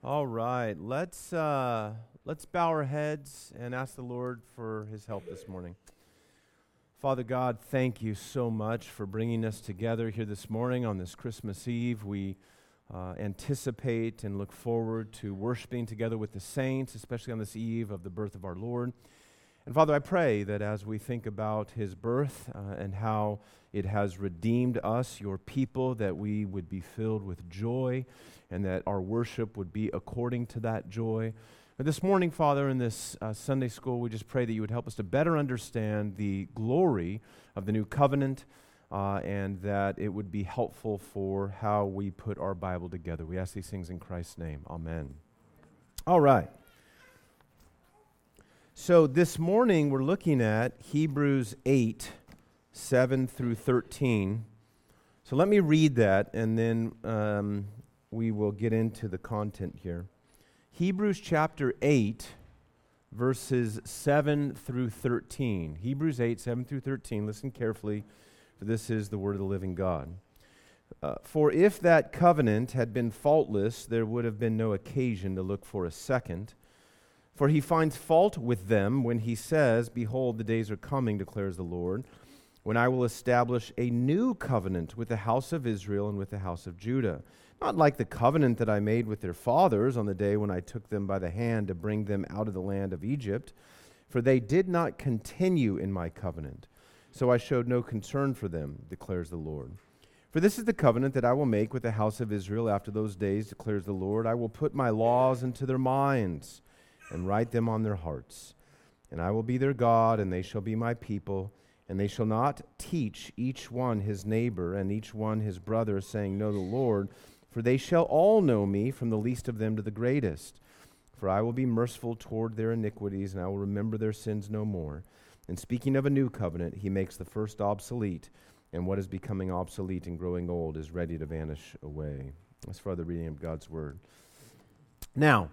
All right, let's bow our heads and ask the Lord for His help this morning. Father God, thank you so much for bringing us together here this morning on this Christmas Eve. We anticipate and look forward to worshiping together with the saints, especially on this eve of the birth of our Lord. And Father, I pray that as we think about His birth and how it has redeemed us, your people, that we would be filled with joy and that our worship would be according to that joy. But this morning, Father, in this Sunday school, we just pray that you would help us to better understand the glory of the new covenant and that it would be helpful for how we put our Bible together. We ask these things in Christ's name. Amen. All right. So this morning, we're looking at Hebrews 8, 7 through 13. So let me read that, and then we will get into the content here. Hebrews chapter 8, verses 7 through 13. Hebrews 8, 7 through 13. Listen carefully, for this is the word of the living God. For if that covenant had been faultless, there would have been no occasion to look for a second. For he finds fault with them when he says, "Behold, the days are coming, declares the Lord, when I will establish a new covenant with the house of Israel and with the house of Judah. Not like the covenant that I made with their fathers on the day when I took them by the hand to bring them out of the land of Egypt. For they did not continue in my covenant. So I showed no concern for them, declares the Lord. For this is the covenant that I will make with the house of Israel after those days, declares the Lord. I will put my laws into their minds and write them on their hearts. And I will be their God, and they shall be my people. And they shall not teach each one his neighbor and each one his brother, saying, Know the Lord. For they shall all know me, from the least of them to the greatest. For I will be merciful toward their iniquities, and I will remember their sins no more. And speaking of a new covenant, he makes the first obsolete, and what is becoming obsolete and growing old is ready to vanish away." That's for the reading of God's word. Now,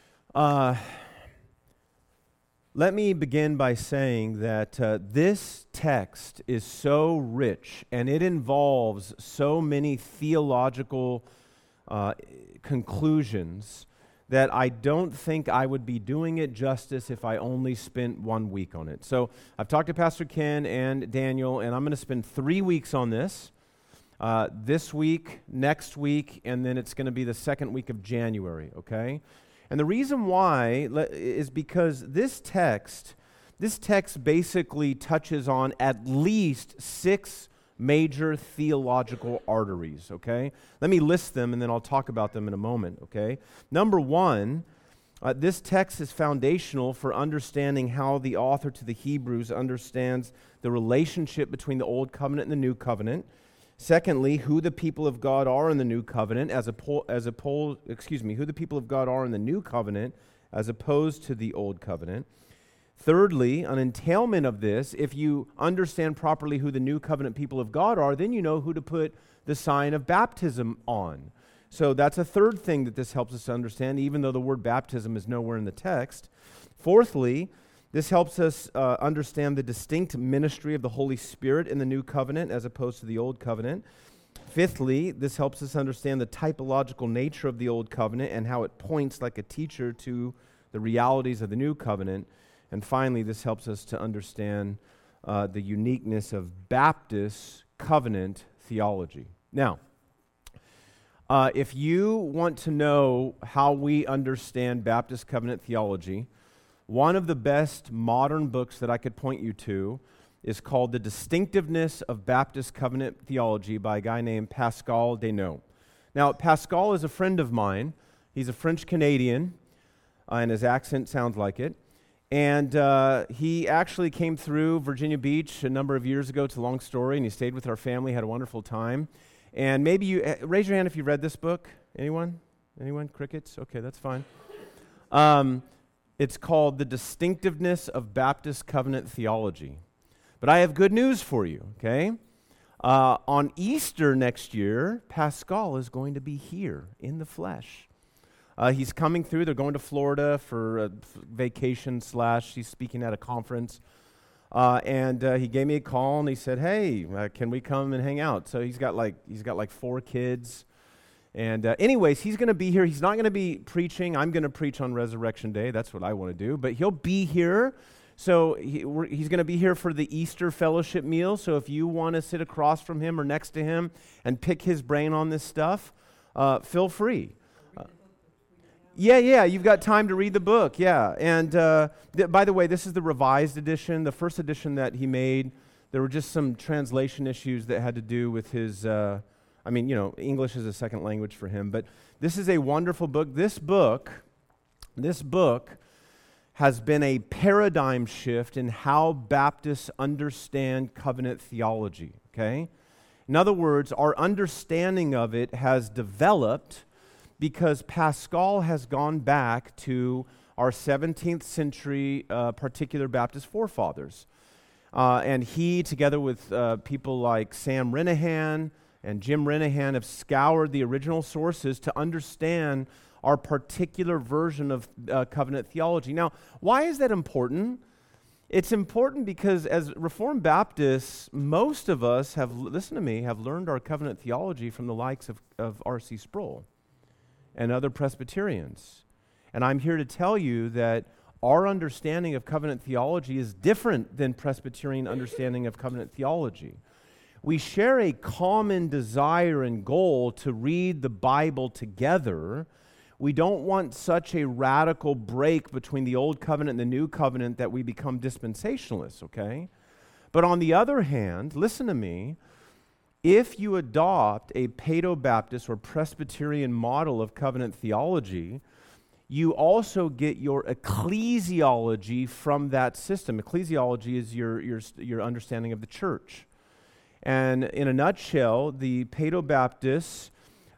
let me begin by saying that this text is so rich, and it involves so many theological conclusions that I don't think I would be doing it justice if I only spent 1 week on it. So I've talked to Pastor Ken and Daniel, and I'm going to spend 3 weeks on this. This week, next week, and then it's going to be the second week of January, okay? And the reason why is because this text basically touches on at least 6 major theological arteries, okay? Let me list them, and then I'll talk about them in a moment, okay? Number 1, this text is foundational for understanding how the author to the Hebrews understands the relationship between the Old Covenant and the New Covenant. Secondly, who the people of God are in the New Covenant who the people of God are in the New Covenant as opposed to the Old Covenant. Thirdly, an entailment of this, if you understand properly who the New Covenant people of God are, then you know who to put the sign of baptism on. So that's a third thing that this helps us to understand, even though the word baptism is nowhere in the text. Fourthly, this helps us understand the distinct ministry of the Holy Spirit in the New Covenant as opposed to the Old Covenant. Fifthly, this helps us understand the typological nature of the Old Covenant and how it points like a teacher to the realities of the New Covenant. And finally, this helps us to understand the uniqueness of Baptist covenant theology. Now, if you want to know how we understand Baptist covenant theology, one of the best modern books that I could point you to is called The Distinctiveness of Baptist Covenant Theology by a guy named Pascal Desnaux. Now, Pascal is a friend of mine. He's a French-Canadian, and his accent sounds like it. And he actually came through Virginia Beach a number of years ago. It's a long story, and he stayed with our family, had a wonderful time. And maybe you, raise your hand if you read this book. Anyone? Anyone? Crickets? Okay, that's fine. It's called The Distinctiveness of Baptist Covenant Theology. But I have good news for you, okay? On Easter next year, Pascal is going to be here in the flesh. He's coming through. They're going to Florida for a vacation / he's speaking at a conference. And he gave me a call and he said, "Hey, can we come and hang out?" So he's got like 4 kids. And anyways, he's going to be here. He's not going to be preaching. I'm going to preach on Resurrection Day. That's what I want to do. But he'll be here. So he's going to be here for the Easter fellowship meal. So if you want to sit across from him or next to him and pick his brain on this stuff, feel free. Yeah, you've got time to read the book, yeah. And by the way, this is the revised edition. The first edition that he made, there were just some translation issues that had to do with his, English is a second language for him. But this is a wonderful book. This book has been a paradigm shift in how Baptists understand covenant theology, okay? In other words, our understanding of it has developed because Pascal has gone back to our 17th century particular Baptist forefathers. And he, together with people like Sam Renihan and Jim Renihan, have scoured the original sources to understand our particular version of covenant theology. Now, why is that important? It's important because as Reformed Baptists, most of us have learned our covenant theology from the likes of R.C. Sproul and other Presbyterians. And I'm here to tell you that our understanding of covenant theology is different than Presbyterian understanding of covenant theology. We share a common desire and goal to read the Bible together. We don't want such a radical break between the Old Covenant and the New Covenant that we become dispensationalists, okay? But on the other hand, listen to me, if you adopt a Paedo-Baptist or Presbyterian model of covenant theology, you also get your ecclesiology from that system. Ecclesiology is your understanding of the church. And in a nutshell, the Paedo-Baptists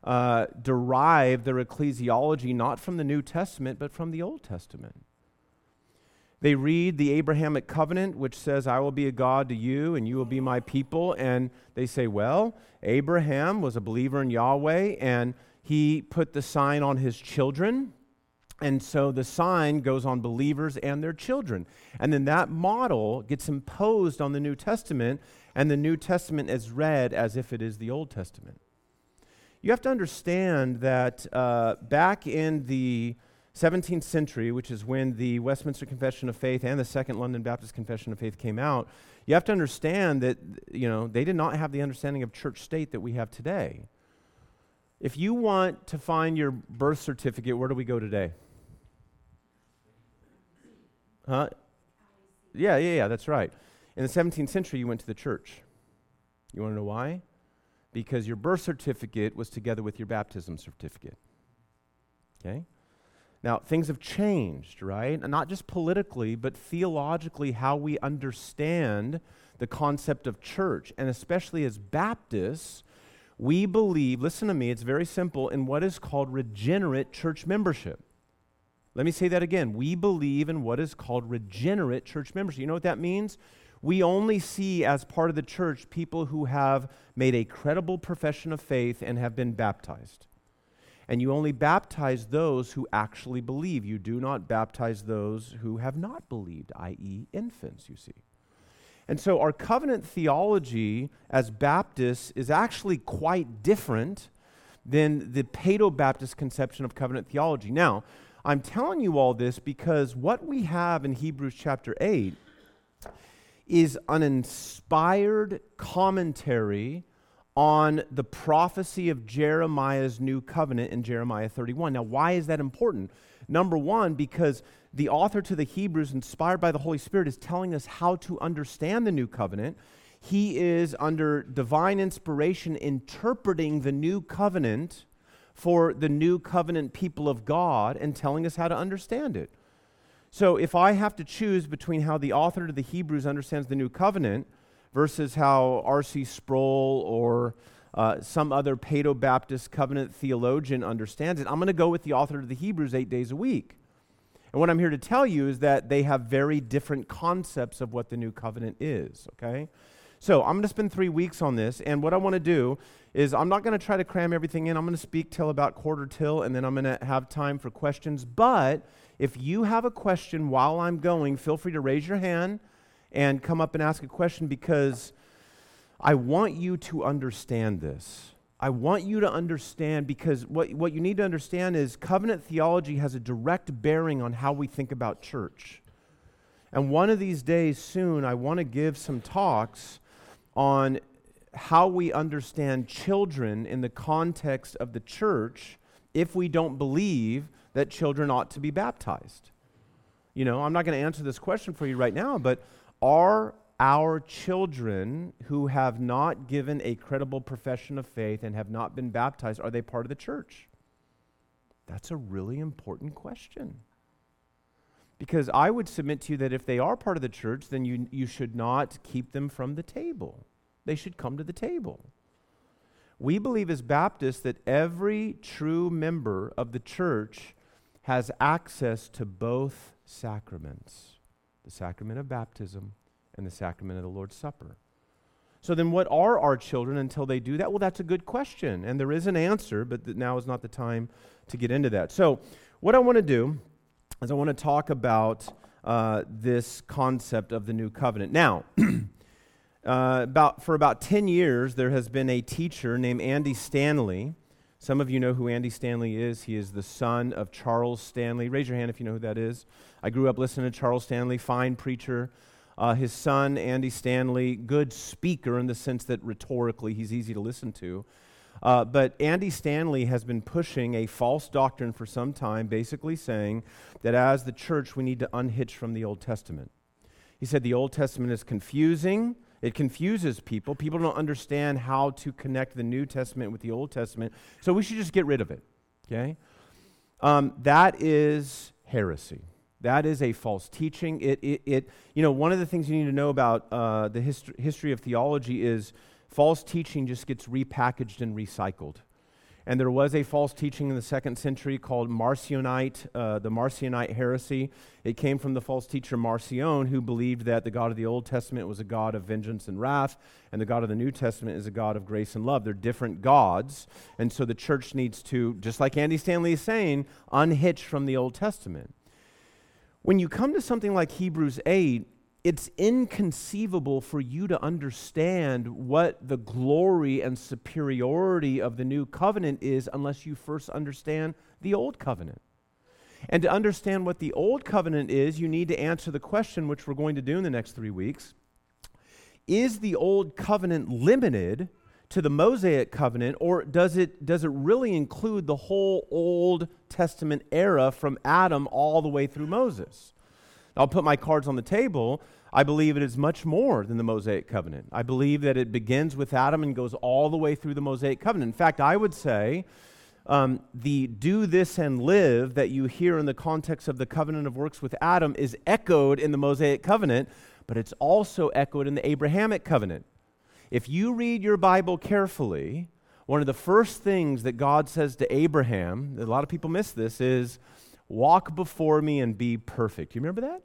derive their ecclesiology not from the New Testament, but from the Old Testament. They read the Abrahamic covenant, which says, I will be a God to you, and you will be my people. And they say, well, Abraham was a believer in Yahweh, and he put the sign on his children. And so the sign goes on believers and their children. And then that model gets imposed on the New Testament, and the New Testament is read as if it is the Old Testament. You have to understand that back in the 17th century, which is when the Westminster Confession of Faith and the Second London Baptist Confession of Faith came out, you have to understand that, they did not have the understanding of church state that we have today. If you want to find your birth certificate, where do we go today? Huh? Yeah, that's right. In the 17th century, you went to the church. You want to know why? Because your birth certificate was together with your baptism certificate. Okay? Now, things have changed, right? And not just politically, but theologically, how we understand the concept of church. And especially as Baptists, we believe, listen to me, it's very simple, in what is called regenerate church membership. Let me say that again. We believe in what is called regenerate church membership. You know what that means? We only see as part of the church people who have made a credible profession of faith and have been baptized. And you only baptize those who actually believe. You do not baptize those who have not believed, i.e. infants, you see. And so our covenant theology as Baptists is actually quite different than the Paedo-Baptist conception of covenant theology. Now, I'm telling you all this because what we have in Hebrews chapter 8 is an inspired commentary on the prophecy of Jeremiah's new covenant in Jeremiah 31. Now, why is that important? Number one, because the author to the Hebrews, inspired by the Holy Spirit, is telling us how to understand the new covenant. He is, under divine inspiration, interpreting the new covenant for the new covenant people of God and telling us how to understand it. So if I have to choose between how the author to the Hebrews understands the new covenant versus how R.C. Sproul or some other Paedo-Baptist covenant theologian understands it, I'm going to go with the author to the Hebrews 8 days a week. And what I'm here to tell you is that they have very different concepts of what the new covenant is, okay? So I'm going to spend 3 weeks on this, and what I want to do is I'm not going to try to cram everything in. I'm going to speak till about quarter till, and then I'm going to have time for questions. But if you have a question while I'm going, feel free to raise your hand and come up and ask a question, because I want you to understand this. I want you to understand, because what you need to understand is covenant theology has a direct bearing on how we think about church. And one of these days soon, I want to give some talks on how we understand children in the context of the church if we don't believe that children ought to be baptized. You know, I'm not going to answer this question for you right now, but are our children who have not given a credible profession of faith and have not been baptized, are they part of the church? That's a really important question. Because I would submit to you that if they are part of the church, then you should not keep them from the table. They should come to the table. We believe as Baptists that every true member of the church has access to both sacraments, the sacrament of baptism and the sacrament of the Lord's Supper. So then what are our children until they do that? Well, that's a good question, and there is an answer, but now is not the time to get into that. So what I want to do is I want to talk about this concept of the new covenant. Now, for about 10 years, there has been a teacher named Andy Stanley. Some of you know who Andy Stanley is. He is the son of Charles Stanley. Raise your hand if you know who that is. I grew up listening to Charles Stanley, fine preacher. His son, Andy Stanley, good speaker in the sense that rhetorically he's easy to listen to. But Andy Stanley has been pushing a false doctrine for some time, basically saying that as the church we need to unhitch from the Old Testament. He said the Old Testament is confusing. It confuses people. People don't understand how to connect the New Testament with the Old Testament, so we should just get rid of it, okay? That is heresy. That is a false teaching. One of the things you need to know about the history of theology is false teaching just gets repackaged and recycled. And there was a false teaching in the 2nd century called Marcionite, the Marcionite heresy. It came from the false teacher Marcion, who believed that the God of the Old Testament was a God of vengeance and wrath, and the God of the New Testament is a God of grace and love. They're different gods, and so the church needs to, just like Andy Stanley is saying, unhitch from the Old Testament. When you come to something like Hebrews 8, it's inconceivable for you to understand what the glory and superiority of the new covenant is unless you first understand the old covenant. And to understand what the old covenant is, you need to answer the question, which we're going to do in the next 3 weeks. Is the old covenant limited to the Mosaic covenant, or does it really include the whole Old Testament era from Adam all the way through Moses? I'll put my cards on the table. I believe it is much more than the Mosaic covenant. I believe that it begins with Adam and goes all the way through the Mosaic covenant. In fact, I would say the do this and live that you hear in the context of the covenant of works with Adam is echoed in the Mosaic covenant, but it's also echoed in the Abrahamic covenant. If you read your Bible carefully, one of the first things that God says to Abraham, a lot of people miss this, is walk before me and be perfect. You remember that?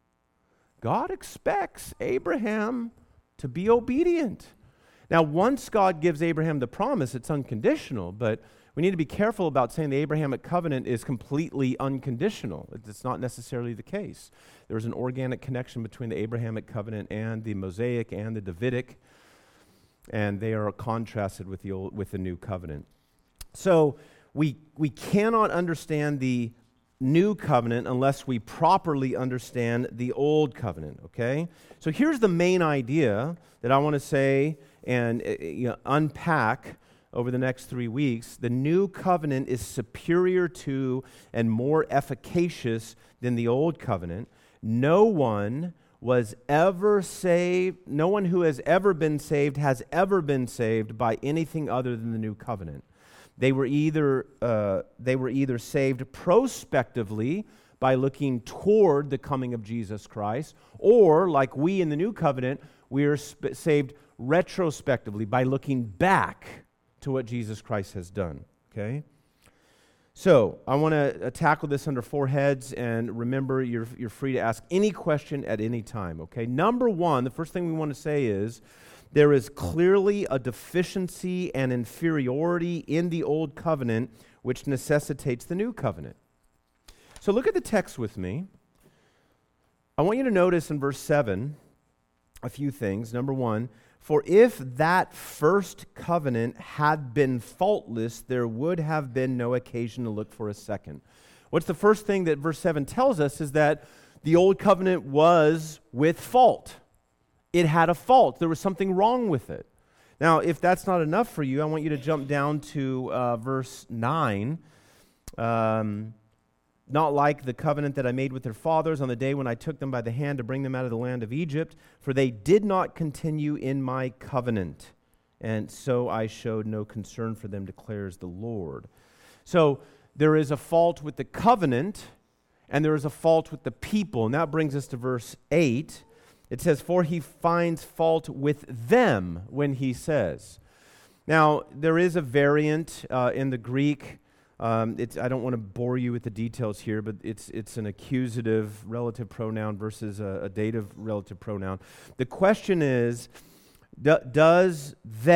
God expects Abraham to be obedient. Now, once God gives Abraham the promise, it's unconditional, but we need to be careful about saying the Abrahamic covenant is completely unconditional. It's not necessarily the case. There's an organic connection between the Abrahamic covenant and the Mosaic and the Davidic, and they are contrasted with the new covenant. So we cannot understand the new covenant unless we properly understand the old covenant, okay? So here's the main idea that I want to say and unpack over the next 3 weeks. The new covenant is superior to and more efficacious than the old covenant. No one was ever saved, no one who has ever been saved has ever been saved by anything other than the new covenant. They were either saved prospectively by looking toward the coming of Jesus Christ, or like we in the new covenant, we are saved retrospectively by looking back to what Jesus Christ has done. Okay? So I want to tackle this under 4 heads, and remember, you're free to ask any question at any time. Okay? Number 1, the first thing we want to say is, there is clearly a deficiency and inferiority in the old covenant which necessitates the new covenant. So look at the text with me. I want you to notice in verse 7 a few things. Number 1, For if that first covenant had been faultless, there would have been no occasion to look for a second. What's the first thing that verse 7 tells us is that the old covenant was with fault. It had a fault. There was something wrong with it. Now, if that's not enough for you, I want you to jump down to verse 9. Not like the covenant that I made with their fathers on the day when I took them by the hand to bring them out of the land of Egypt, for they did not continue in my covenant, and so I showed no concern for them, declares the Lord. So there is a fault with the covenant, and there is a fault with the people, and that brings us to verse 8. It says, for he finds fault with them when he says. Now, there is a variant in the Greek. I don't want to bore you with the details here, but it's an accusative relative pronoun versus a dative relative pronoun. The question is, does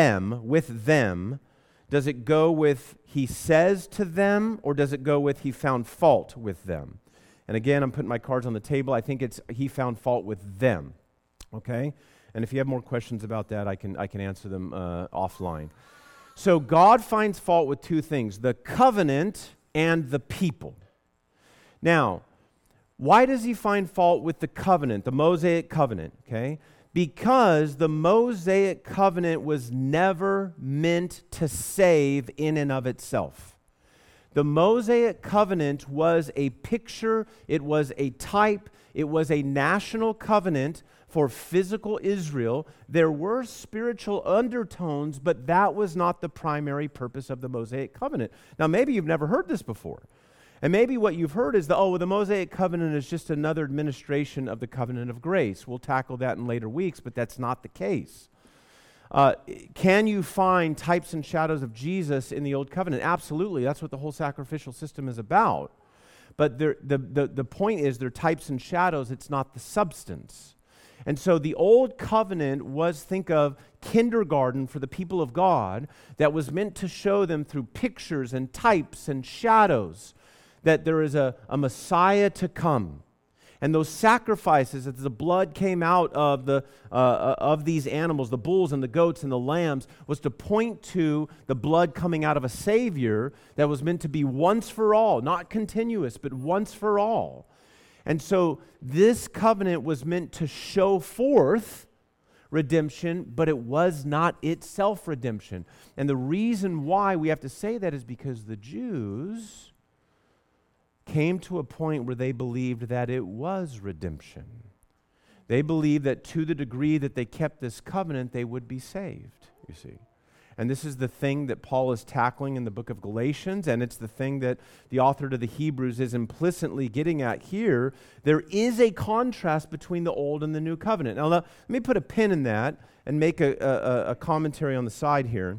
it go with he says to them, or does it go with he found fault with them? And again, I'm putting my cards on the table. I think it's he found fault with them. Okay? And if you have more questions about that, I can answer them offline. So God finds fault with two things, the covenant and the people. Now, why does he find fault with the covenant, the Mosaic covenant? Okay? Because the Mosaic covenant was never meant to save in and of itself. The Mosaic covenant was a picture, it was a type, it was a national covenant for physical Israel. There were spiritual undertones, but that was not the primary purpose of the Mosaic covenant. Now, maybe you've never heard this before. And maybe what you've heard is, the Mosaic covenant is just another administration of the covenant of grace. We'll tackle that in later weeks, but that's not the case. Can you find types and shadows of Jesus in the Old Covenant? Absolutely. That's what the whole sacrificial system is about. But the point is, they're types and shadows. It's not the substance. And so the Old Covenant was, think of kindergarten for the people of God that was meant to show them through pictures and types and shadows that there is a Messiah to come. And those sacrifices, as the blood came out of these animals, the bulls and the goats and the lambs, was to point to the blood coming out of a Savior that was meant to be once for all, not continuous, but once for all. And so this covenant was meant to show forth redemption, but it was not itself redemption. And the reason why we have to say that is because the Jews came to a point where they believed that it was redemption. They believed that to the degree that they kept this covenant, they would be saved, you see. And this is the thing that Paul is tackling in the book of Galatians, and it's the thing that the author to the Hebrews is implicitly getting at here. There is a contrast between the old and the new covenant. Now, let me put a pin in that and make a commentary on the side here.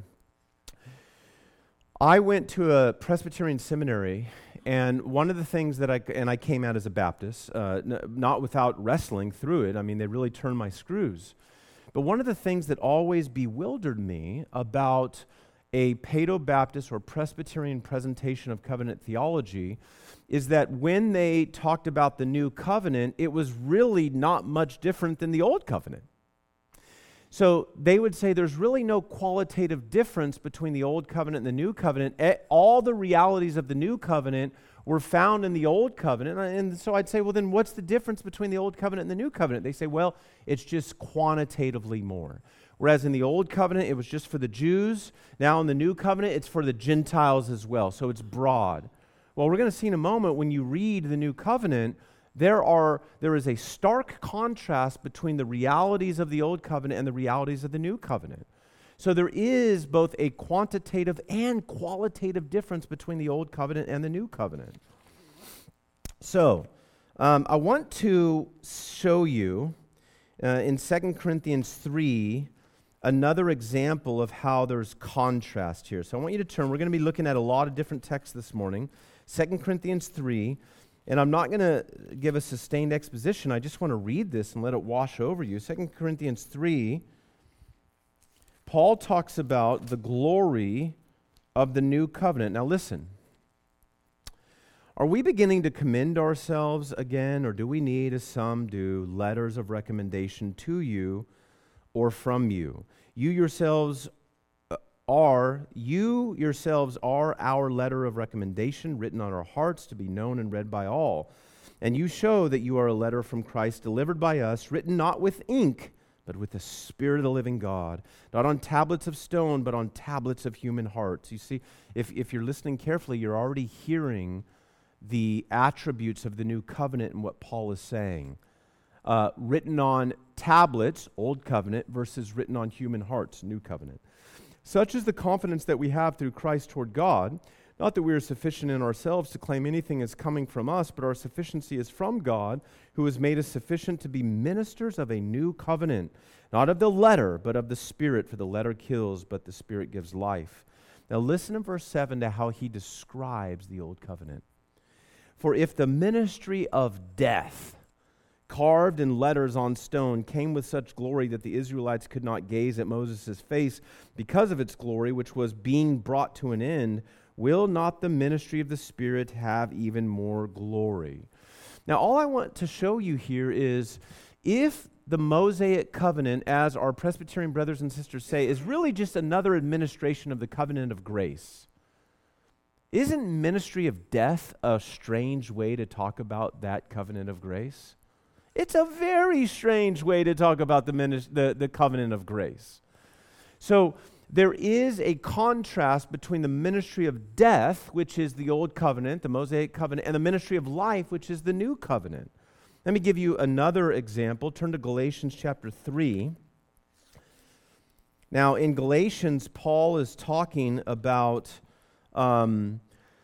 I went to a Presbyterian seminary, and one of the things that I came out as a Baptist, not without wrestling through it. I mean, they really turned my screws. But one of the things that always bewildered me about a Paedo-Baptist or Presbyterian presentation of covenant theology is that when they talked about the new covenant, it was really not much different than the old covenant. So they would say there's really no qualitative difference between the old covenant and the new covenant. All the realities of the new covenant were found in the old covenant. And so I'd say, well, then what's the difference between the old covenant and the new covenant? They say, well, it's just quantitatively more. Whereas in the old covenant, it was just for the Jews. Now in the new covenant, it's for the Gentiles as well. So it's broad. Well, we're going to see in a moment when you read the new covenant, there is a stark contrast between the realities of the old covenant and the realities of the new covenant. So there is both a quantitative and qualitative difference between the old covenant and the new covenant. So I want to show you in 2 Corinthians 3 another example of how there's contrast here. So I want you to turn. We're going to be looking at a lot of different texts this morning. 2 Corinthians 3. And I'm not going to give a sustained exposition. I just want to read this and let it wash over you. 2 Corinthians 3, Paul talks about the glory of the new covenant. Now listen, are we beginning to commend ourselves again, or do we need, as some do, letters of recommendation to you, or from you. You yourselves are our letter of recommendation, written on our hearts to be known and read by all. And you show that you are a letter from Christ, delivered by us, written not with ink, but with the Spirit of the living God, not on tablets of stone, but on tablets of human hearts. You see, if you're listening carefully, you're already hearing the attributes of the new covenant and what Paul is saying. Written on tablets, Old Covenant, versus written on human hearts, New Covenant. Such is the confidence that we have through Christ toward God, not that we are sufficient in ourselves to claim anything as coming from us, but our sufficiency is from God, who has made us sufficient to be ministers of a new covenant, not of the letter, but of the Spirit, for the letter kills, but the Spirit gives life. Now listen in verse 7 to how he describes the Old Covenant. For if the ministry of death, carved in letters on stone, came with such glory that the Israelites could not gaze at Moses' face because of its glory, which was being brought to an end, will not the ministry of the Spirit have even more glory? Now, all I want to show you here is if the Mosaic covenant, as our Presbyterian brothers and sisters say, is really just another administration of the covenant of grace, isn't ministry of death a strange way to talk about that covenant of grace? It's a very strange way to talk about the covenant of grace. So there is a contrast between the ministry of death, which is the Old Covenant, the Mosaic covenant, and the ministry of life, which is the New Covenant. Let me give you another example. Turn to Galatians chapter 3. Now, in Galatians, Paul is talking about the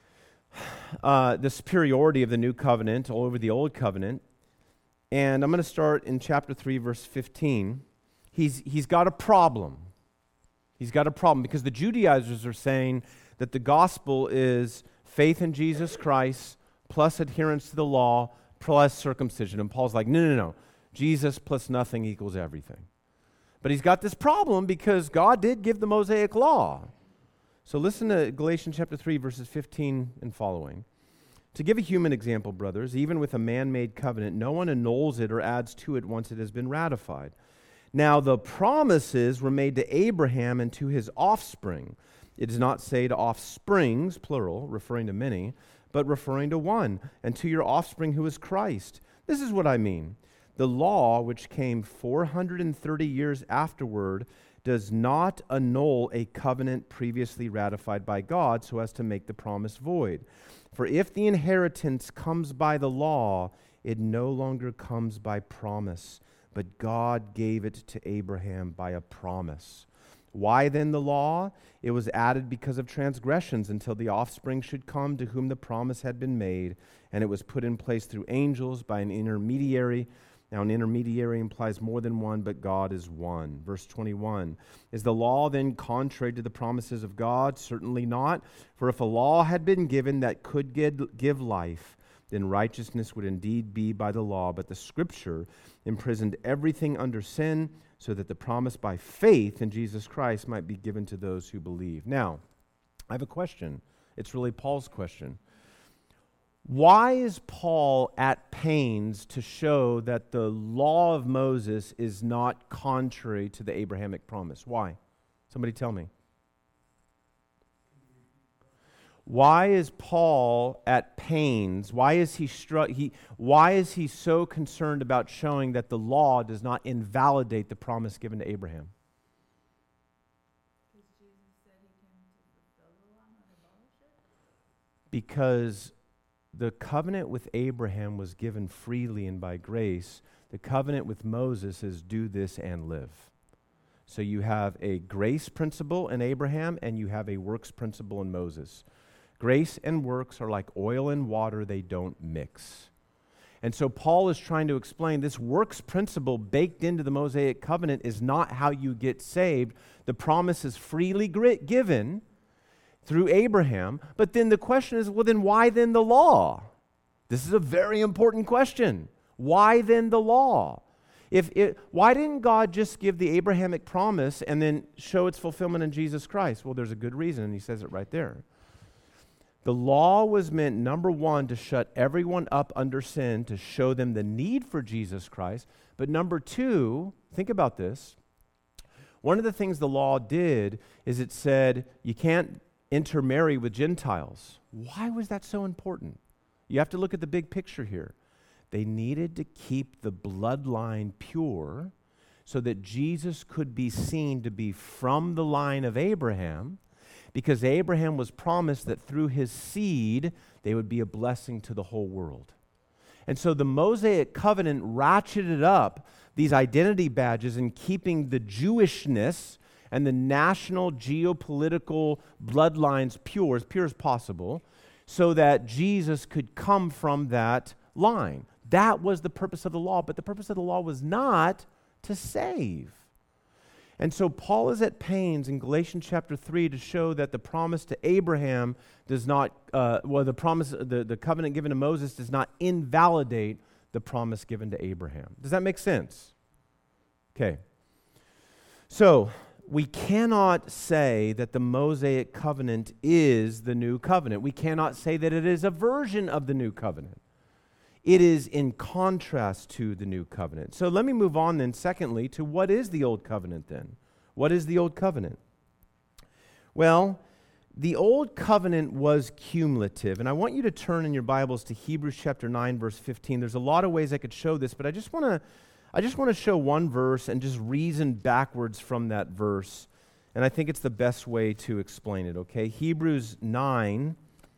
superiority of the New Covenant over the Old Covenant. And I'm going to start in chapter 3, verse 15. He's got a problem. He's got a problem because the Judaizers are saying that the gospel is faith in Jesus Christ plus adherence to the law plus circumcision. And Paul's like, no. Jesus plus nothing equals everything. But he's got this problem because God did give the Mosaic law. So listen to Galatians chapter 3, verses 15 and following. To give a human example, brothers, even with a man-made covenant, no one annuls it or adds to it once it has been ratified. Now the promises were made to Abraham and to his offspring. It does not say to offsprings, plural, referring to many, but referring to one, and to your offspring who is Christ. This is what I mean. The law, which came 430 years afterward, does not annul a covenant previously ratified by God so as to make the promise void. For if the inheritance comes by the law, it no longer comes by promise, but God gave it to Abraham by a promise. Why then the law? It was added because of transgressions until the offspring should come to whom the promise had been made, and it was put in place through angels by an intermediary. Now, an intermediary implies more than one, but God is one. Verse 21, is the law then contrary to the promises of God? Certainly not. For if a law had been given that could give life, then righteousness would indeed be by the law. But the Scripture imprisoned everything under sin, so that the promise by faith in Jesus Christ might be given to those who believe. Now, I have a question. It's really Paul's question. Why is Paul at pains to show that the law of Moses is not contrary to the Abrahamic promise? Why? Somebody tell me. Why is Paul at pains? Why is he so concerned about showing that the law does not invalidate the promise given to Abraham? Because Jesus said he came to fulfill the law, not abolish it? Because the covenant with Abraham was given freely and by grace. The covenant with Moses is do this and live. So you have a grace principle in Abraham and you have a works principle in Moses. Grace and works are like oil and water, they don't mix. And so Paul is trying to explain this works principle baked into the Mosaic covenant is not how you get saved. The promise is freely given through Abraham, but then the question is, well, then why then the law? This is a very important question. Why then the law? Why didn't God just give the Abrahamic promise and then show its fulfillment in Jesus Christ? Well, there's a good reason, and he says it right there. The law was meant, number one, to shut everyone up under sin, to show them the need for Jesus Christ. But number two, think about this, One of the things the law did is it said you can't intermarry with Gentiles. Why was that so important? You have to look at the big picture here. They needed to keep the bloodline pure so that Jesus could be seen to be from the line of Abraham, because Abraham was promised that through his seed, they would be a blessing to the whole world. And so the Mosaic covenant ratcheted up these identity badges in keeping the Jewishness and the national geopolitical bloodlines pure as possible, so that Jesus could come from that line. That was the purpose of the law, but the purpose of the law was not to save. And so Paul is at pains in Galatians chapter 3 to show that the promise to Abraham does not, the covenant given to Moses does not invalidate the promise given to Abraham. Does that make sense? Okay. So we cannot say that the Mosaic covenant is the new covenant. We cannot say that it is a version of the new covenant. It is in contrast to the new covenant. So let me move on then, secondly, to what is the old covenant then? What is the old covenant? Well, the old covenant was cumulative. And I want you to turn in your Bibles to Hebrews chapter 9, verse 15. There's a lot of ways I could show this, but I just want to show one verse and just reason backwards from that verse. And I think it's the best way to explain it, okay? Hebrews 9,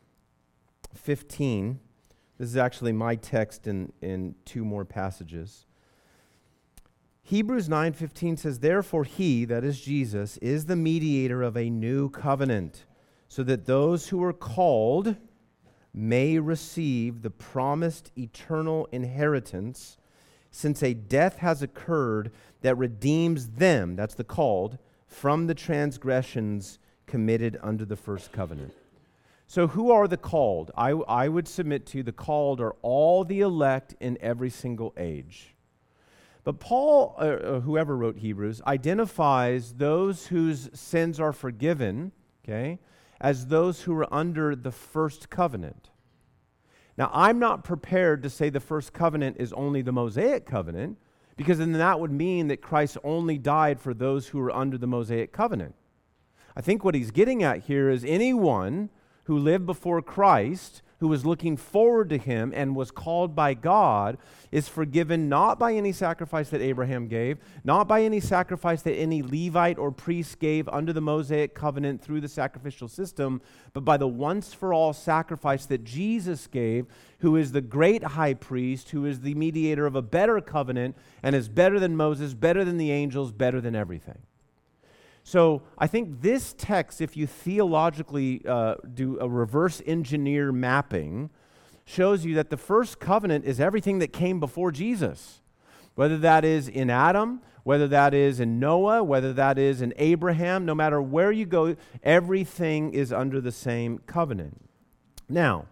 15. This is actually my text in two more passages. Hebrews 9:15 says, "Therefore he," that is Jesus, "is the mediator of a new covenant, so that those who are called may receive the promised eternal inheritance, since a death has occurred that redeems them," that's the called, "from the transgressions committed under the first covenant." So who are the called? I would submit to you the called are all the elect in every single age. But Paul, whoever wrote Hebrews, identifies those whose sins are forgiven, okay, as those who are under the first covenant. Now, I'm not prepared to say the first covenant is only the Mosaic covenant, because then that would mean that Christ only died for those who are under the Mosaic covenant. I think what he's getting at here is anyone who lived before Christ, who was looking forward to him and was called by God, is forgiven not by any sacrifice that Abraham gave, not by any sacrifice that any Levite or priest gave under the Mosaic covenant through the sacrificial system, but by the once-for-all sacrifice that Jesus gave, who is the great high priest, who is the mediator of a better covenant, and is better than Moses, better than the angels, better than everything. So I think this text, if you theologically do a reverse engineer mapping, shows you that the first covenant is everything that came before Jesus. Whether that is in Adam, whether that is in Noah, whether that is in Abraham, no matter where you go, everything is under the same covenant. Now,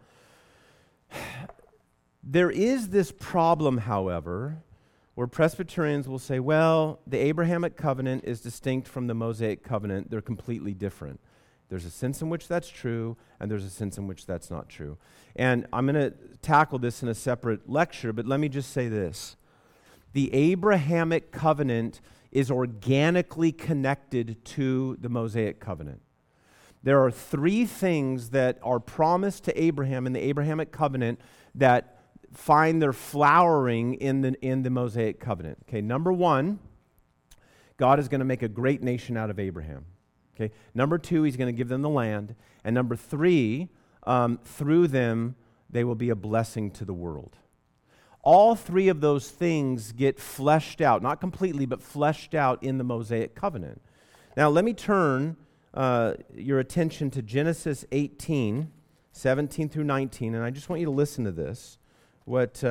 there is this problem, however, where Presbyterians will say, well, the Abrahamic covenant is distinct from the Mosaic covenant. They're completely different. There's a sense in which that's true, and there's a sense in which that's not true. And I'm going to tackle this in a separate lecture, but let me just say this. The Abrahamic covenant is organically connected to the Mosaic covenant. There are three things that are promised to Abraham in the Abrahamic covenant that find their flowering in the Mosaic covenant. Okay, number one, God is going to make a great nation out of Abraham. Okay, number two, he's going to give them the land. And number three, through them, they will be a blessing to the world. All three of those things get fleshed out, not completely, but fleshed out in the Mosaic covenant. Now, let me turn your attention to Genesis 18, 17 through 19, and I just want you to listen to this. What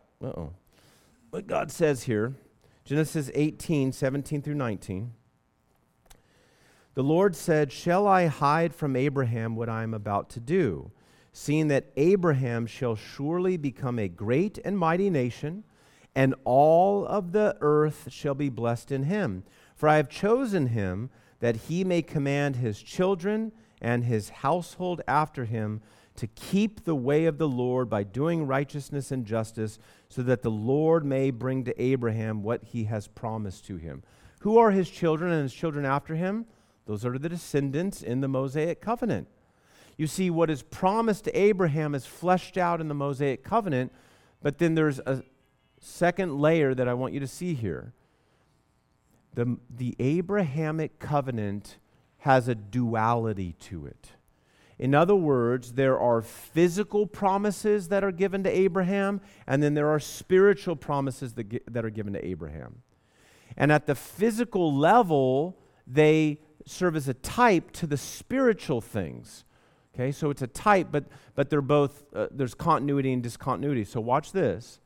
God says here, Genesis 18, 17 through 19. The Lord said, "Shall I hide from Abraham what I am about to do, seeing that Abraham shall surely become a great and mighty nation, and all of the earth shall be blessed in him? For I have chosen him that he may command his children and his household after him to keep the way of the Lord by doing righteousness and justice, so that the Lord may bring to Abraham what he has promised to him." Who are his children and his children after him? Those are the descendants in the Mosaic covenant. You see, what is promised to Abraham is fleshed out in the Mosaic covenant, but then there's a second layer that I want you to see here. The Abrahamic covenant has a duality to it. In other words, there are physical promises that are given to Abraham, and then there are spiritual promises that are given to Abraham. And at the physical level, they serve as a type to the spiritual things. Okay, so it's a type, but they're both, there's continuity and discontinuity. So watch this.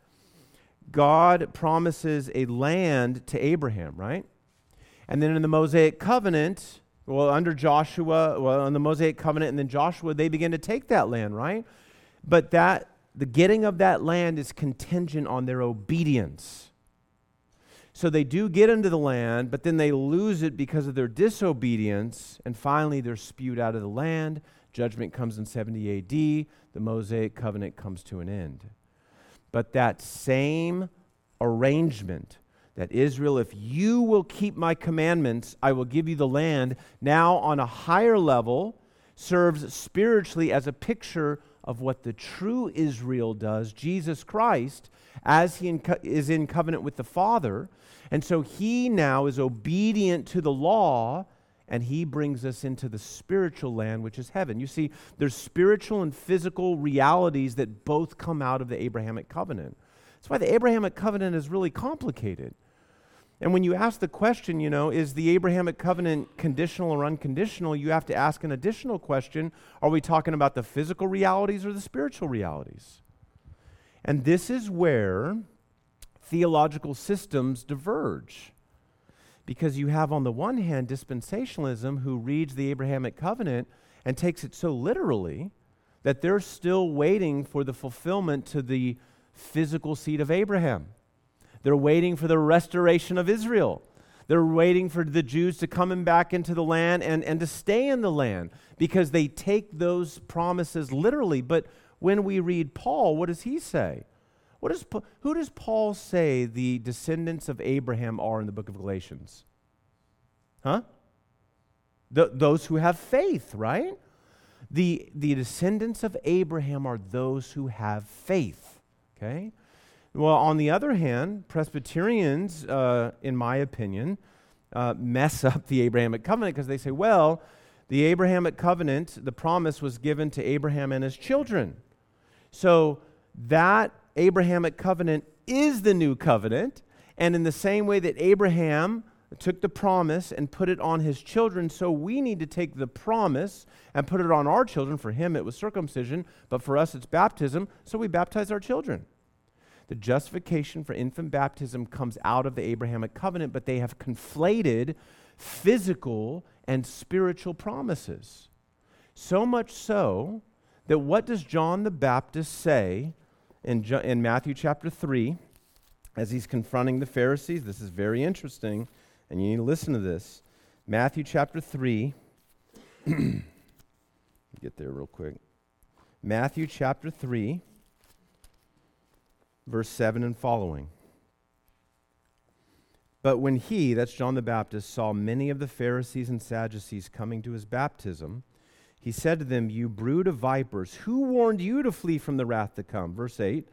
God promises a land to Abraham, right? And then in the Mosaic covenant, under Joshua, in the Mosaic covenant and then Joshua, they begin to take that land, right? But the getting of that land is contingent on their obedience. So they do get into the land, but then they lose it because of their disobedience, and finally they're spewed out of the land. Judgment comes in 70 AD. The Mosaic covenant comes to an end. But that same arrangement that Israel, if you will keep my commandments, I will give you the land, now on a higher level, serves spiritually as a picture of what the true Israel does, Jesus Christ, as he is in covenant with the Father. And so he now is obedient to the law, and he brings us into the spiritual land, which is heaven. You see, there's spiritual and physical realities that both come out of the Abrahamic covenant. That's why the Abrahamic covenant is really complicated. And when you ask the question, is the Abrahamic covenant conditional or unconditional, you have to ask an additional question. Are we talking about the physical realities or the spiritual realities? And this is where theological systems diverge. Because you have, on the one hand, dispensationalism, who reads the Abrahamic covenant and takes it so literally that they're still waiting for the fulfillment to the physical seed of Abraham. They're waiting for the restoration of Israel. They're waiting for the Jews to come back into the land and to stay in the land, because they take those promises literally. But when we read Paul, what does he say? Who does Paul say the descendants of Abraham are in the book of Galatians? Huh? Those who have faith, right? The descendants of Abraham are those who have faith, okay? Well, on the other hand, Presbyterians, in my opinion, mess up the Abrahamic covenant because they say, well, the Abrahamic covenant, the promise was given to Abraham and his children. So that Abrahamic covenant is the new covenant, and in the same way that Abraham took the promise and put it on his children, so we need to take the promise and put it on our children. For him it was circumcision, but for us it's baptism, so we baptize our children. The justification for infant baptism comes out of the Abrahamic covenant, but they have conflated physical and spiritual promises. So much so that what does John the Baptist say in Matthew chapter 3 as he's confronting the Pharisees? This is very interesting, and you need to listen to this. Matthew chapter 3. Get there real quick. Matthew chapter 3. Verse 7 and following. But when he, that's John the Baptist, saw many of the Pharisees and Sadducees coming to his baptism, he said to them, "You brood of vipers, who warned you to flee from the wrath to come?" Verse 8,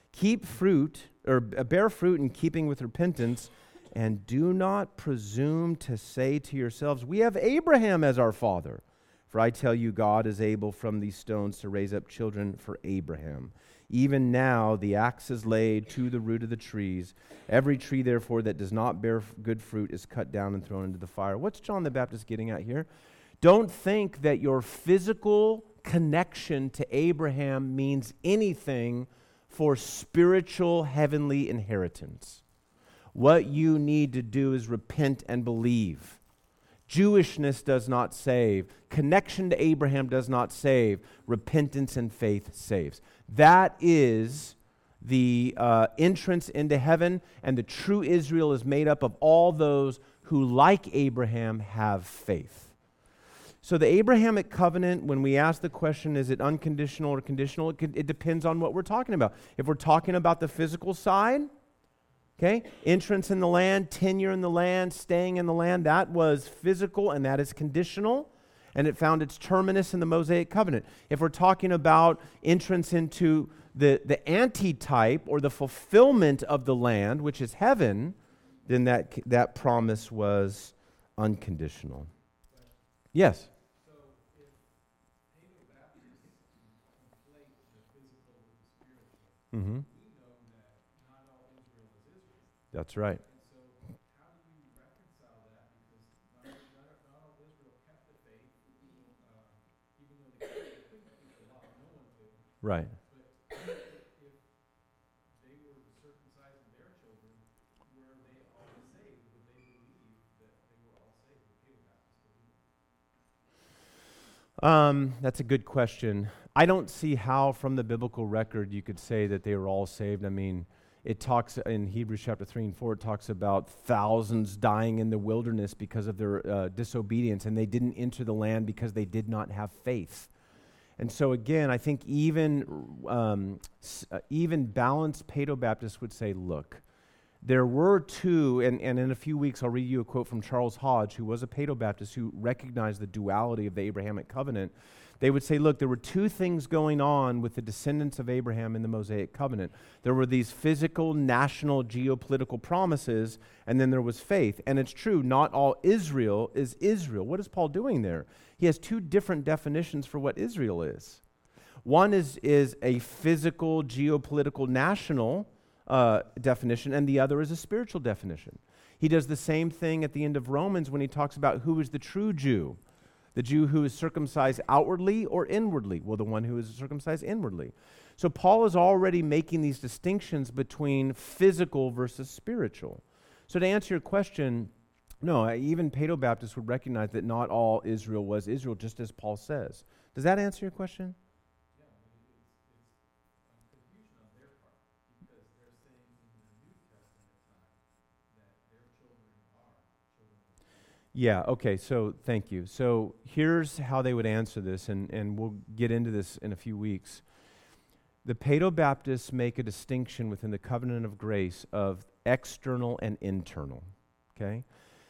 bear fruit in keeping with repentance, and do not presume to say to yourselves, "We have Abraham as our father." For I tell you, God is able from these stones to raise up children for Abraham. Even now the axe is laid to the root of the trees. Every tree, therefore, that does not bear good fruit is cut down and thrown into the fire. What's John the Baptist getting at here? Don't think that your physical connection to Abraham means anything for spiritual heavenly inheritance. What you need to do is repent and believe. Jewishness does not save. Connection to Abraham does not save. Repentance and faith saves. That is the entrance into heaven, and the true Israel is made up of all those who, like Abraham, have faith. So the Abrahamic covenant, when we ask the question, is it unconditional or conditional, it depends on what we're talking about. If we're talking about the physical side, Okay? Entrance in the land, tenure in the land, staying in the land, that was physical and that is conditional. And it found its terminus in the Mosaic covenant. If we're talking about entrance into the antitype or the fulfillment of the land, which is heaven, then that promise was unconditional. Yes? So if Paedo-Baptists conflate the physical with the spiritual, Mm-hmm. we know that not all Israel is Israel. That's right. And so how do you reconcile that? Because not all Israel kept the faith, even though they couldn't keep the law, no one could. Right. But if they were circumcising their children, were they all saved? Would they believe that they were all saved? Would Paedo-Baptists believe? That's a good question. I don't see how from the biblical record you could say that they were all saved. I mean, it talks in Hebrews chapter 3 and 4, it talks about thousands dying in the wilderness because of their disobedience, and they didn't enter the land because they did not have faith. And so again, I think even balanced Paedo-Baptists would say, look, there were two, and in a few weeks I'll read you a quote from Charles Hodge, who was a Paedo-Baptist who recognized the duality of the Abrahamic covenant. They would say, look, there were two things going on with the descendants of Abraham in the Mosaic covenant. There were these physical, national, geopolitical promises, and then there was faith. And it's true, not all Israel is Israel. What is Paul doing there? He has two different definitions for what Israel is. One is a physical, geopolitical, national definition, and the other is a spiritual definition. He does the same thing at the end of Romans when he talks about who is the true Jew. The Jew who is circumcised outwardly or inwardly? Well, the one who is circumcised inwardly. So Paul is already making these distinctions between physical versus spiritual. So to answer your question, no, even Paedo-Baptists would recognize that not all Israel was Israel, just as Paul says. Does that answer your question? Yeah, but it's confusion on their part because they're saying in the New Testament time that their children are children of God. Yeah, okay, so thank you. So here's how they would answer this, and we'll get into this in a few weeks. The Paedo-Baptists make a distinction within the covenant of grace of external and internal, okay?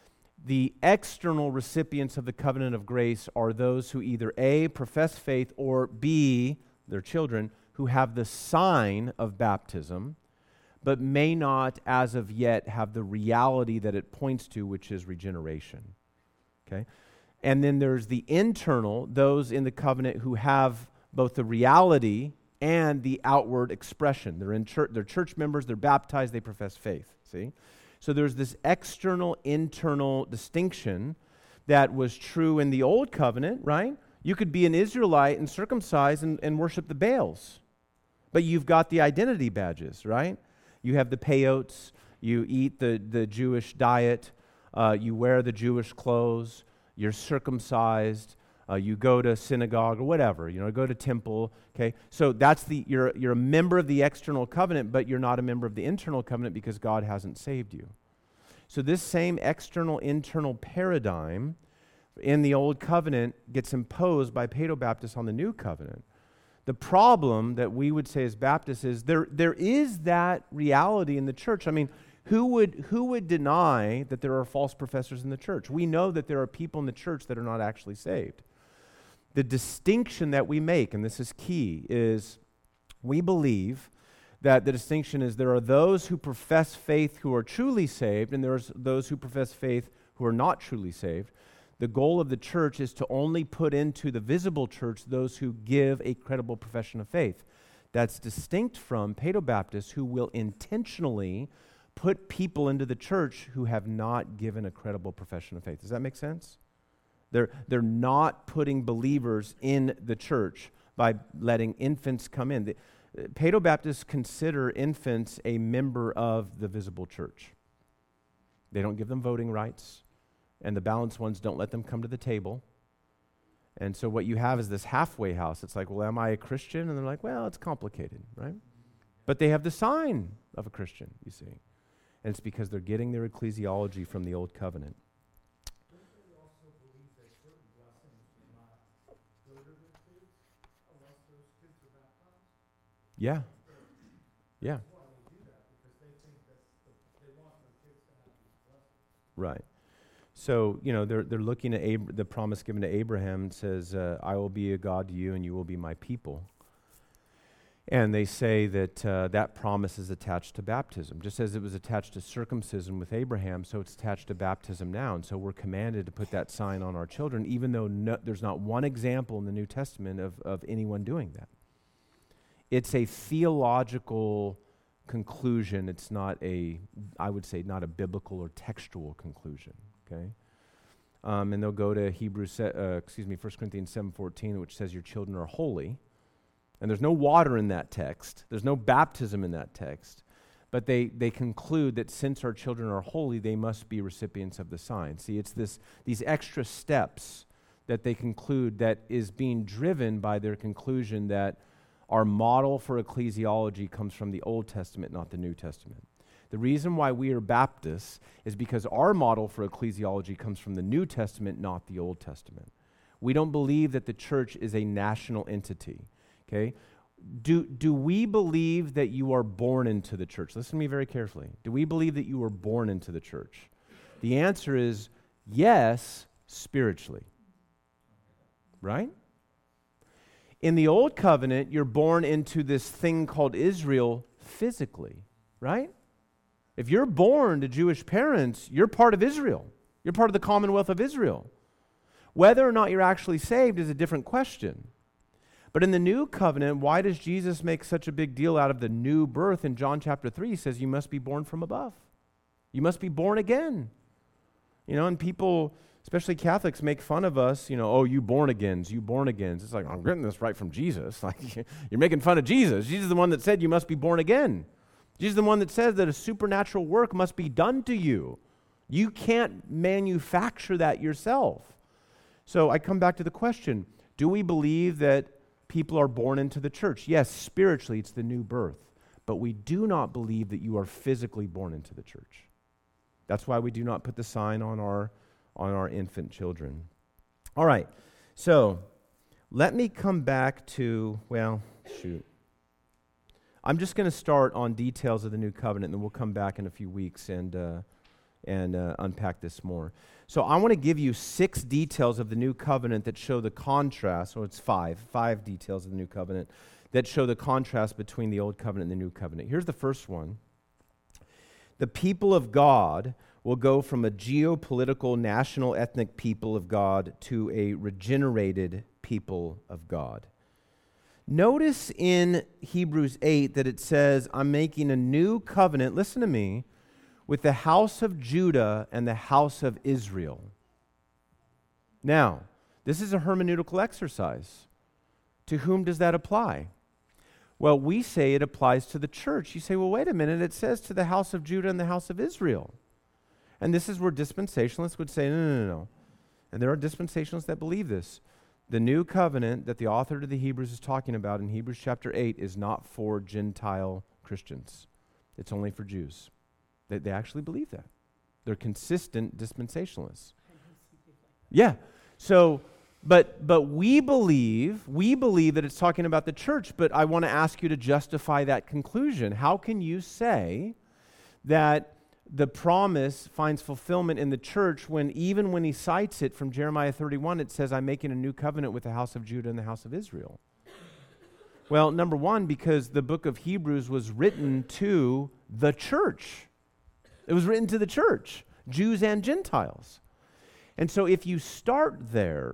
The external recipients of the covenant of grace are those who either A, profess faith, or B, their children, who have the sign of baptism, but may not as of yet have the reality that it points to, which is regeneration. Okay? And then there's the internal, those in the covenant who have both the reality and the outward expression. They're in church, they're church members, they're baptized, they profess faith. See? So there's this external, internal distinction that was true in the old covenant, right? You could be an Israelite and circumcised and worship the Baals, but you've got the identity badges, right? You have the peyotes, you eat the Jewish diet, you wear the Jewish clothes, you're circumcised, you go to synagogue or whatever, go to temple, okay? So that's you're a member of the external covenant, but you're not a member of the internal covenant because God hasn't saved you. So this same external, internal paradigm in the old covenant gets imposed by Paedo-Baptists on the new covenant. The problem that we would say as Baptists is there is that reality in the church. I mean, who would deny that there are false professors in the church? We know that there are people in the church that are not actually saved. The distinction that we make, and this is key, is we believe that the distinction is there are those who profess faith who are truly saved, and there's those who profess faith who are not truly saved. The goal of the church is to only put into the visible church those who give a credible profession of faith. That's distinct from Paedo-Baptists who will intentionally put people into the church who have not given a credible profession of faith. Does that make sense? They're not putting believers in the church by letting infants come in. Paedo-Baptists consider infants a member of the visible church. They don't give them voting rights, and the balanced ones don't let them come to the table. And so what you have is this halfway house. It's like, well, am I a Christian? And they're like, well, it's complicated, right? But they have the sign of a Christian, you see. And it's because they're getting their ecclesiology from the old covenant. Don't they also believe that certain blessings do not go to the kids unless those kids are baptized? Yeah. Yeah. Why they do that? Because they think that they Right. So, they're looking at the promise given to Abraham. It says, I will be a God to you and you will be my people. And they say that that promise is attached to baptism. Just as it was attached to circumcision with Abraham, so it's attached to baptism now. And so we're commanded to put that sign on our children, even though there's not one example in the New Testament of anyone doing that. It's a theological conclusion. It's not I would say, not a biblical or textual conclusion. Okay? And they'll go to 1 Corinthians 7:14, which says your children are holy. And there's no water in that text. There's no baptism in that text. But they conclude that since our children are holy, they must be recipients of the sign. See, it's these extra steps that they conclude that is being driven by their conclusion that our model for ecclesiology comes from the Old Testament, not the New Testament. The reason why we are Baptists is because our model for ecclesiology comes from the New Testament, not the Old Testament. We don't believe that the church is a national entity. Okay? Do we believe that you are born into the church? Listen to me very carefully. Do we believe that you were born into the church? The answer is yes, spiritually. Right? In the Old Covenant, you're born into this thing called Israel physically. Right? If you're born to Jewish parents, you're part of Israel. You're part of the Commonwealth of Israel. Whether or not you're actually saved is a different question. But in the New Covenant, why does Jesus make such a big deal out of the new birth? In John chapter 3, he says, you must be born from above. You must be born again. And people, especially Catholics, make fun of us, oh, you born agains, you born agains. It's like, I'm getting this right from Jesus. Like, you're making fun of Jesus. Jesus is the one that said you must be born again. Jesus is the one that says that a supernatural work must be done to you. You can't manufacture that yourself. So I come back to the question, do we believe that people are born into the church? Yes, spiritually, it's the new birth. But we do not believe that you are physically born into the church. That's why we do not put the sign on our infant children. All right, so let me come back to, I'm just going to start on details of the new covenant, and then we'll come back in a few weeks and unpack this more. So I want to give you 6 details of the new covenant that show the contrast, or it's 5 details of the new covenant that show the contrast between the old covenant and the new covenant. Here's the first one. The people of God will go from a geopolitical, national, ethnic people of God to a regenerated people of God. Notice in Hebrews 8 that it says, I'm making a new covenant, listen to me, with the house of Judah and the house of Israel. Now, this is a hermeneutical exercise. To whom does that apply? Well, we say it applies to the church. You say, well, wait a minute, it says to the house of Judah and the house of Israel. And this is where dispensationalists would say, no. And there are dispensationalists that believe this. The new covenant that the author to the Hebrews is talking about in Hebrews chapter 8 is not for Gentile Christians. It's only for Jews. They actually believe that. They're consistent dispensationalists. Yeah. So, but we believe that it's talking about the church, but I want to ask you to justify that conclusion. How can you say that the promise finds fulfillment in the church when even when he cites it from Jeremiah 31, it says, I'm making a new covenant with the house of Judah and the house of Israel? Well, number one, because the book of Hebrews was written to the church. It was written to the church, Jews and Gentiles. And so if you start there,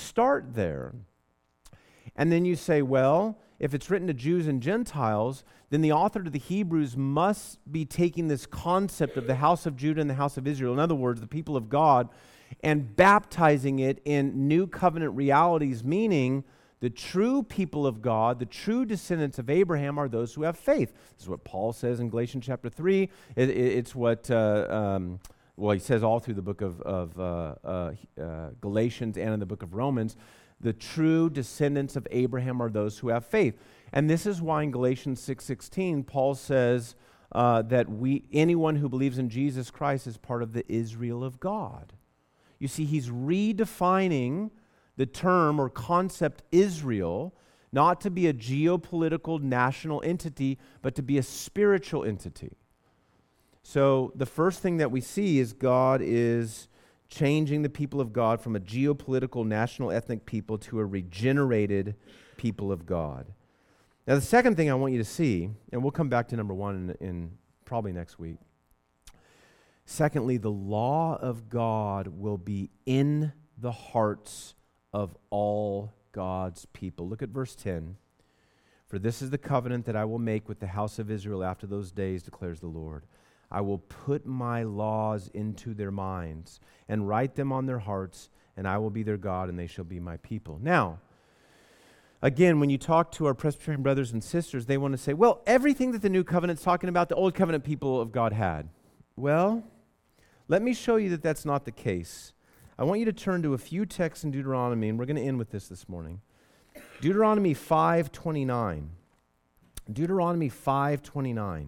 and then you say, well, if it's written to Jews and Gentiles, then the author to the Hebrews must be taking this concept of the house of Judah and the house of Israel, in other words, the people of God, and baptizing it in new covenant realities, meaning the true people of God, the true descendants of Abraham are those who have faith. This is what Paul says in Galatians chapter 3. It's what, he says all through the book of Galatians and in the book of Romans. The true descendants of Abraham are those who have faith. And this is why in Galatians 6:16, Paul says that anyone who believes in Jesus Christ is part of the Israel of God. You see, he's redefining the term or concept Israel, not to be a geopolitical national entity, but to be a spiritual entity. So the first thing that we see is God is changing the people of God from a geopolitical, national, ethnic people to a regenerated people of God. Now, the second thing I want you to see, and we'll come back to number one in probably next week. Secondly, the law of God will be in the hearts of all God's people. Look at verse 10. For this is the covenant that I will make with the house of Israel after those days, declares the Lord. I will put my laws into their minds and write them on their hearts, and I will be their God, and they shall be my people. Now, again, when you talk to our Presbyterian brothers and sisters, they want to say, well, everything that the new covenant's talking about, the old covenant people of God had. Well, let me show you that that's not the case. I want you to turn to a few texts in Deuteronomy, and we're going to end with this morning. Deuteronomy 5:29. Deuteronomy 5:29.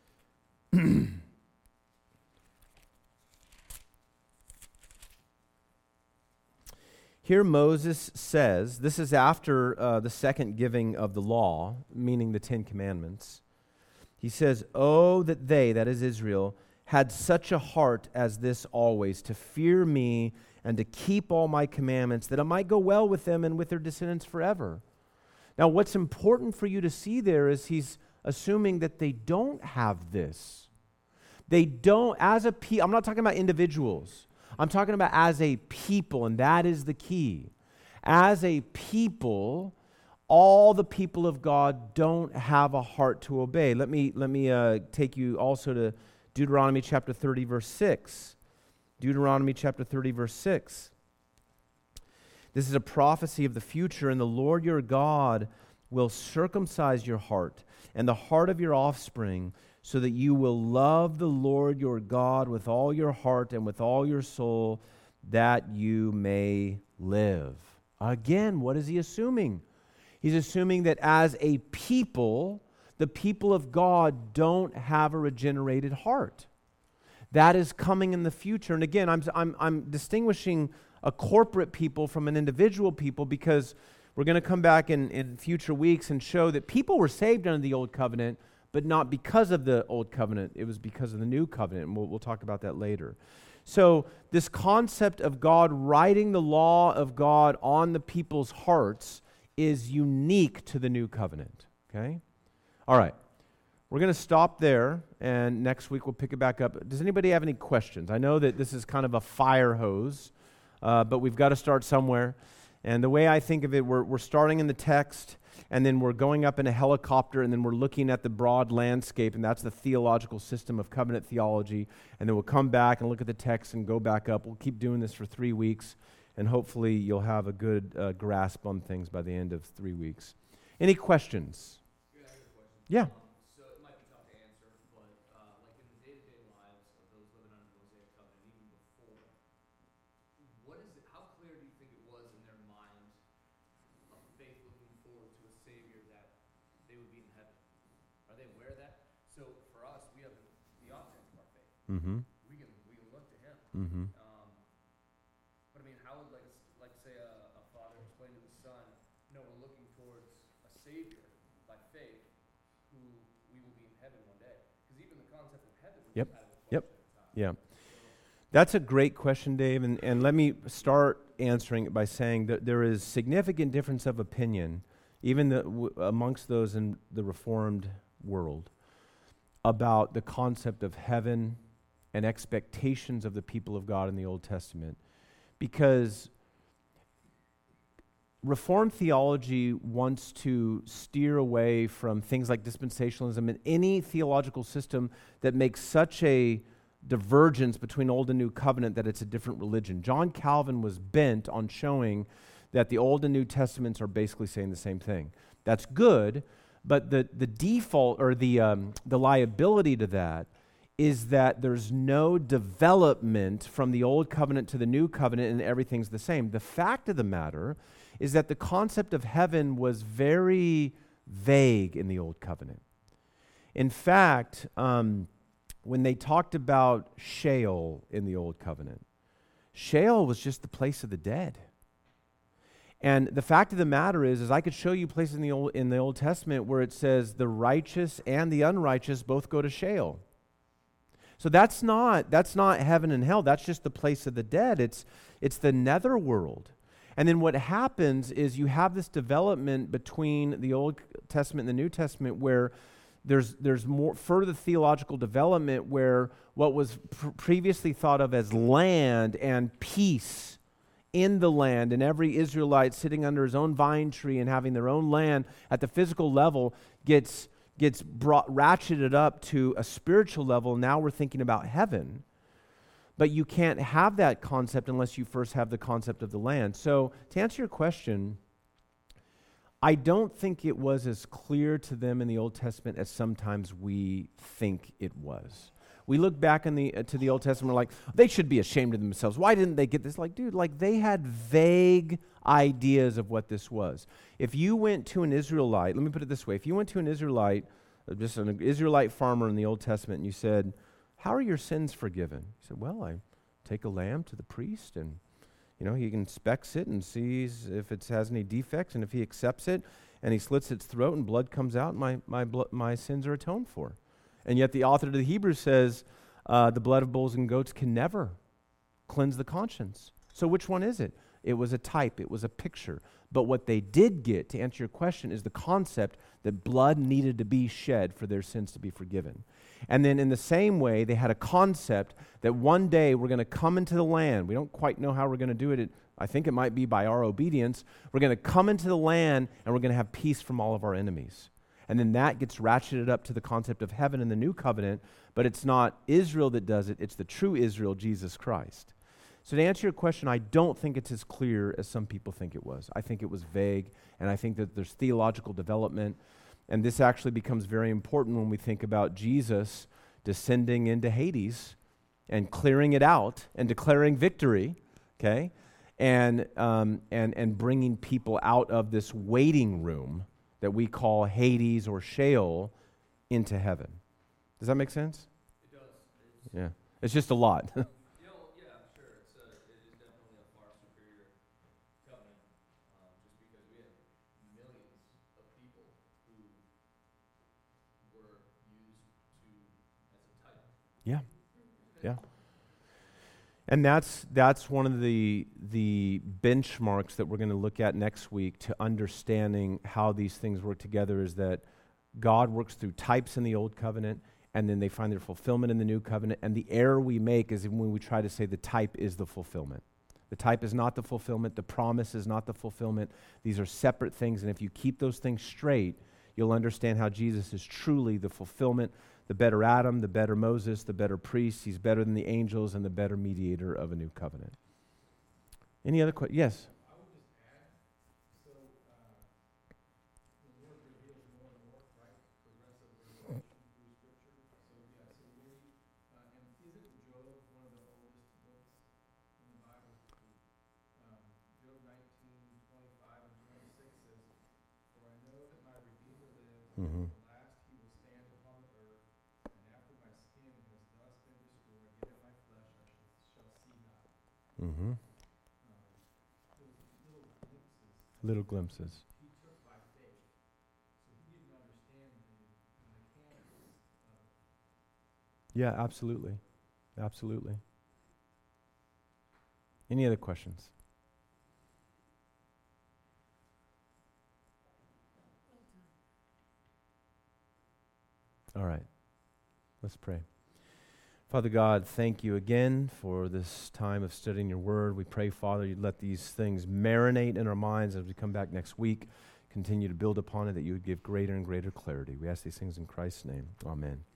Here Moses says, this is after the second giving of the law, meaning the Ten Commandments. He says, oh, that they, that is Israel, had such a heart as this always, to fear me and to keep all my commandments, that it might go well with them and with their descendants forever. Now, what's important for you to see there is he's assuming that they don't have this. They don't, as a people, I'm not talking about individuals. I'm talking about as a people, and that is the key. As a people, all the people of God don't have a heart to obey. Let me take you also to Deuteronomy chapter 30, verse 6. Deuteronomy chapter 30, verse 6. This is a prophecy of the future, and the Lord your God will circumcise your heart and the heart of your offspring, so that you will love the Lord your God with all your heart and with all your soul, that you may live. Again, what is he assuming? He's assuming that as a people, the people of God don't have a regenerated heart. That is coming in the future. And again, I'm distinguishing a corporate people from an individual people, because we're going to come back in future weeks and show that people were saved under the old covenant, but not because of the old covenant. It was because of the new covenant, and we'll talk about that later. So this concept of God writing the law of God on the people's hearts is unique to the new covenant, okay? All right, we're going to stop there, and next week we'll pick it back up. Does anybody have any questions? I know that this is kind of a fire hose, but we've got to start somewhere. And the way I think of it, we're starting in the text, and then we're going up in a helicopter, and then we're looking at the broad landscape, and that's the theological system of covenant theology. And then we'll come back and look at the text and go back up. We'll keep doing this for 3 weeks, and hopefully you'll have a good grasp on things by the end of 3 weeks. Any questions? Yeah. So it might be tough to answer, but like in the day-to-day lives of those living under the Mosaic covenant, even before, what is it? How clear do you think it was in their mind of faith looking forward to a Savior that they would be in heaven? Are they aware of that? So for us, we have the object of our faith. Mm-hmm. We can look to Him. Mm-hmm. But I mean, how would like say a father explain to his son, no, we're looking towards a Savior by faith, who we will be in heaven one day? Because even the concept of heaven was Yep. kind of a flesh Yep. at the time. Yeah. That's a great question, Dave, and let me start answering it by saying that there is significant difference of opinion, even amongst those in the Reformed world, about the concept of heaven and expectations of the people of God in the Old Testament. Because Reformed theology wants to steer away from things like dispensationalism and any theological system that makes such a divergence between Old and New Covenant that it's a different religion. John Calvin was bent on showing that the Old and New Testaments are basically saying the same thing. That's good, but the default or the liability to that is that there's no development from the Old Covenant to the New Covenant and everything's the same. The fact of the matter is that the concept of heaven was very vague in the Old Covenant. In fact, when they talked about Sheol in the Old Covenant, Sheol was just the place of the dead. And the fact of the matter is I could show you places in the Old Testament where it says the righteous and the unrighteous both go to Sheol. So that's not heaven and hell. That's just the place of the dead. It's the netherworld. And then what happens is you have this development between the Old Testament and the New Testament where there's more further theological development where what was previously thought of as land and peace in the land, and every Israelite sitting under his own vine tree and having their own land at the physical level gets ratcheted up to a spiritual level. Now we're thinking about heaven. But you can't have that concept unless you first have the concept of the land. So to answer your question, I don't think it was as clear to them in the Old Testament as sometimes we think it was. We look back to the Old Testament, we're like, they should be ashamed of themselves. Why didn't they get this? Like, dude, like they had vague ideas of what this was. If you went to an Israelite, let me put it this way. If you went to an Israelite, just an Israelite farmer in the Old Testament, and you said, how are your sins forgiven? He said, well, I take a lamb to the priest, and he inspects it and sees if it has any defects, and if he accepts it, and he slits its throat, and blood comes out, my sins are atoned for. And yet the author of the Hebrews says the blood of bulls and goats can never cleanse the conscience. So which one is it? It was a type. It was a picture. But what they did get, to answer your question, is the concept that blood needed to be shed for their sins to be forgiven. And then in the same way, they had a concept that one day we're going to come into the land. We don't quite know how we're going to do it. I think it might be by our obedience. We're going to come into the land and we're going to have peace from all of our enemies. And then that gets ratcheted up to the concept of heaven in the new covenant, but it's not Israel that does it. It's the true Israel, Jesus Christ. So to answer your question, I don't think it's as clear as some people think it was. I think it was vague, and I think that there's theological development, and this actually becomes very important when we think about Jesus descending into Hades and clearing it out and declaring victory, okay, and bringing people out of this waiting room that we call Hades or Sheol into heaven. Does that make sense? It does. Yeah. It's just a lot. Yeah, sure. It is definitely a far superior covenant, just because we have millions of people who were used as a type. Yeah. Yeah. And that's one of the benchmarks that we're going to look at next week to understanding how these things work together, is that God works through types in the Old Covenant, and then they find their fulfillment in the New Covenant. And the error we make is when we try to say the type is the fulfillment. The type is not the fulfillment. The promise is not the fulfillment. These are separate things, and if you keep those things straight, you'll understand how Jesus is truly the fulfillment, the better Adam, the better Moses, the better priest. He's better than the angels and the better mediator of a new covenant. Any other questions? Yes? I would just add, so the Lord reveals more and more, right, progressive revelation through Scripture. So yeah, so we, and isn't Job one of the oldest books in the Bible? Job 19:25 and 26 says, "For I know that my Redeemer lives, Mm-hmm. at last he will stand upon the earth, and after my skin has thus been destroyed, yet my flesh I shall see not." Mm-hmm. Little glimpses. He took by faith. So he didn't understand the mechanics of. Yeah, absolutely. Absolutely. Any other questions? All right. Let's pray. Father God, thank you again for this time of studying your word. We pray, Father, you'd let these things marinate in our minds as we come back next week. Continue to build upon it, that you would give greater and greater clarity. We ask these things in Christ's name. Amen.